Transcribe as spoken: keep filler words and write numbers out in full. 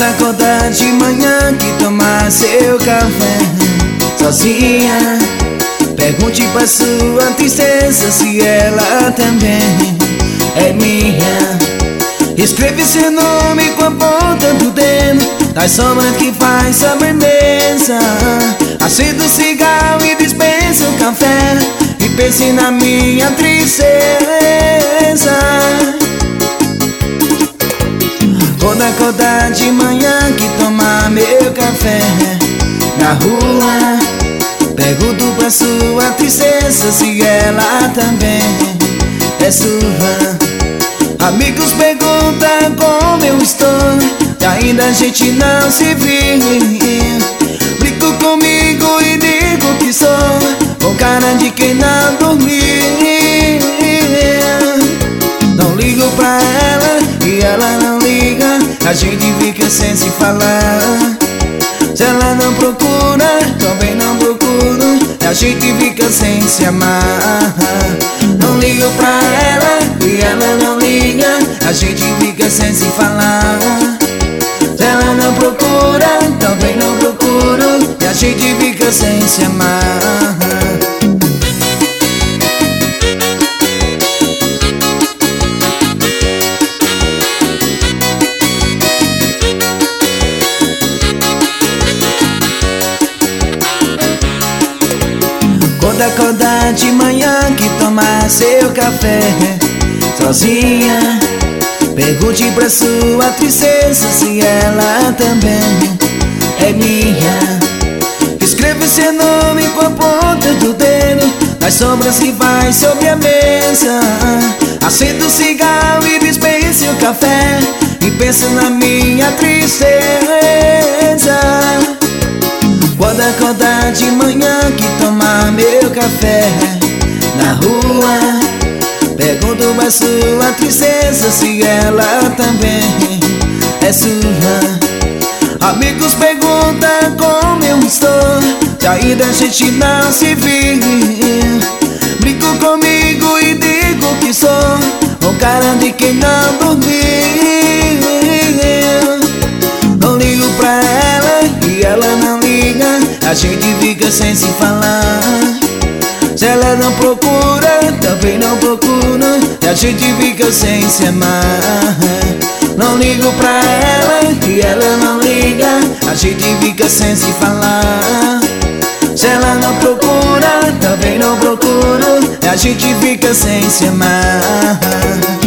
acordar de manhã que tomar seu café sozinha, pergunte pra sua tristeza se ela também é minha. Escreve seu nome com a ponta do dedo nas sombras que faz sobremesa. Acenda o cigarro e dispensa o café e pense na minha tristeza. Quando acordar de manhã que tomar meu café na rua, pergunto pra sua tristeza se ela também é sua. Amigos perguntam como eu estou e ainda a gente não se viu. Brinco comigo e digo que sou com cara de quem não dormiu. Não ligo pra ela e ela não liga, a gente fica sem se falar. Se ela não procura, também não procuro, a gente fica sem se amar. Não ligo pra ela e ela não liga, a gente fica sem se falar. Se ela não procura, também não procuro, e a gente fica sem se amar. Quando acordar de manhã que tomar seu café sozinha, pergunte pra sua tristeza se ela também é minha. Escreve seu nome com a ponta do dedo nas sombras que vai sobre a mesa. Acenda o cigarro e dispense o café e pensa na minha tristeza. Quando acordar de manhã que tomar meu café na rua, pergunto pra sua tristeza se ela também é sua. Amigos perguntam como eu estou, e ainda a gente não se viu. Brinco comigo e digo que sou com cara de quem não dormiu. Não ligo pra ela e ela não liga, a gente fica sem se falar. Se ela não procura, também não procura, e a gente fica sem se amar. Não ligo pra ela e ela não liga, a gente fica sem se falar. Se ela não procura, também não procura, e a gente fica sem se amar.